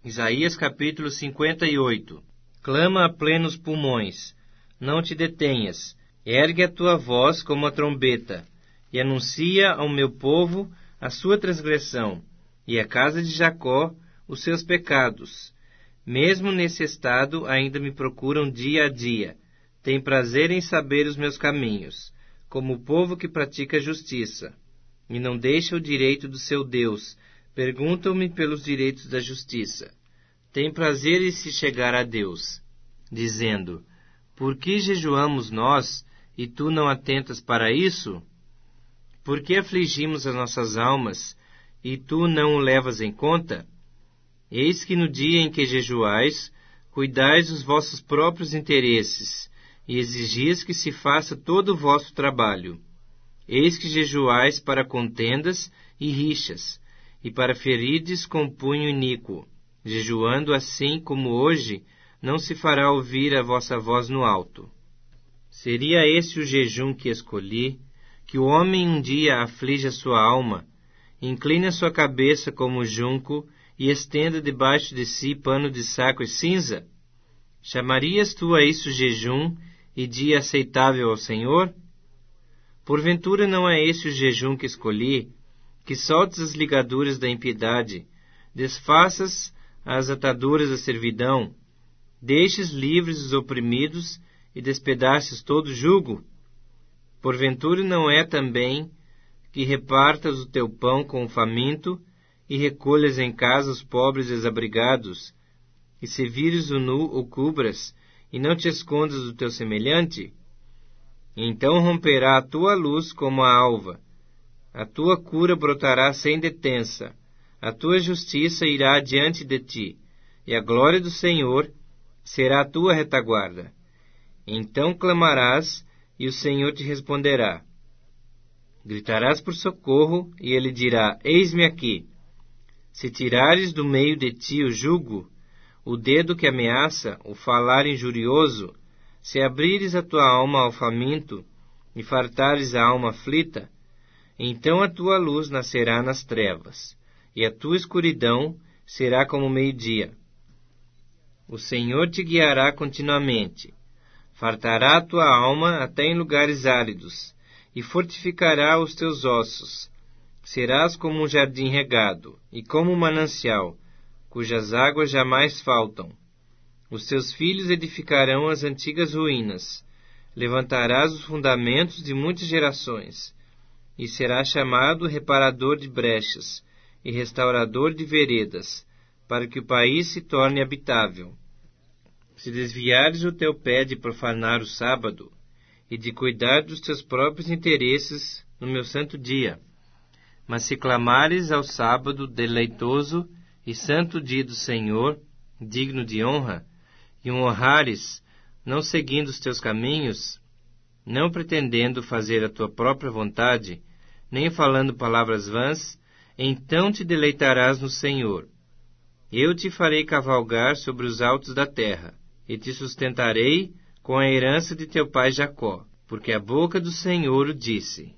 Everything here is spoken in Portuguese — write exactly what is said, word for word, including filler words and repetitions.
Isaías capítulo cinquenta e oito. Clama a plenos pulmões, não te detenhas, ergue a tua voz como a trombeta, e anuncia ao meu povo a sua transgressão, e à casa de Jacó os seus pecados. Mesmo nesse estado ainda me procuram dia a dia, têm prazer em saber os meus caminhos, como o povo que pratica justiça, e não deixa o direito do seu Deus, perguntam-me pelos direitos da justiça. Tem prazer em se chegar a Deus, dizendo: por que jejuamos nós, e tu não atentas para isso? Por que afligimos as nossas almas, e tu não o levas em conta? Eis que no dia em que jejuais, cuidais dos vossos próprios interesses, e exigis que se faça todo o vosso trabalho. Eis que jejuais para contendas e rixas, e para ferides com punho iníquo. Jejuando assim como hoje, não se fará ouvir a vossa voz no alto. Seria esse o jejum que escolhi, que o homem um dia aflige a sua alma, incline a sua cabeça como junco, e estenda debaixo de si pano de saco e cinza? Chamarias tu a isso jejum e dia aceitável ao Senhor? Porventura não é esse o jejum que escolhi, que soltes as ligaduras da impiedade, desfaças as ataduras da servidão, deixes livres os oprimidos e despedaces todo jugo? Porventura não é também que repartas o teu pão com o faminto e recolhas em casa os pobres desabrigados, e se vires o nu, o cubras, e não te escondas do teu semelhante? Então romperá a tua luz como a alva, a tua cura brotará sem detença, a tua justiça irá diante de ti, e a glória do Senhor será a tua retaguarda. Então clamarás, e o Senhor te responderá. Gritarás por socorro, e ele dirá: eis-me aqui. Se tirares do meio de ti o jugo, o dedo que ameaça, o falar injurioso, se abrires a tua alma ao faminto, e fartares a alma aflita, então a tua luz nascerá nas trevas, e a tua escuridão será como meio-dia. O Senhor te guiará continuamente, fartará a tua alma até em lugares áridos, e fortificará os teus ossos. Serás como um jardim regado, e como um manancial, cujas águas jamais faltam. Os teus filhos edificarão as antigas ruínas, levantarás os fundamentos de muitas gerações, e serás chamado reparador de brechas e restaurador de veredas, para que o país se torne habitável. Se desviares o teu pé de profanar o sábado, e de cuidar dos teus próprios interesses no meu santo dia, mas se clamares ao sábado deleitoso e santo dia do Senhor, digno de honra, e o honrares, não seguindo os teus caminhos, não pretendendo fazer a tua própria vontade, nem falando palavras vãs, então te deleitarás no Senhor. Eu te farei cavalgar sobre os altos da terra, e te sustentarei com a herança de teu pai Jacó, porque a boca do Senhor o disse.